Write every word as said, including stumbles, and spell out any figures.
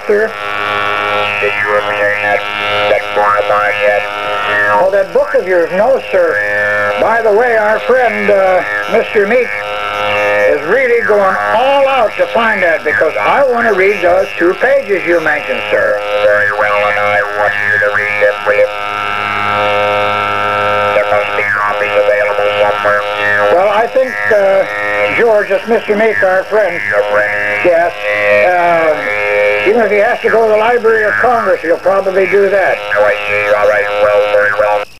sir? Did you ever hear that, that Bonaparte yet? Oh, that book of yours? No, sir. By the way, our friend, uh, Mister Meek, is really going all out to find that because I want to read those two pages you mentioned, sir. Very well, and I want you to read them with. There must be copies available somewhere. Well, I think, uh, George, it's Mister Meek, our friend. Your friend? Yes. Uh, even if he has to go to the Library of Congress, he'll probably do that. Oh, I see. All right. Well, very well.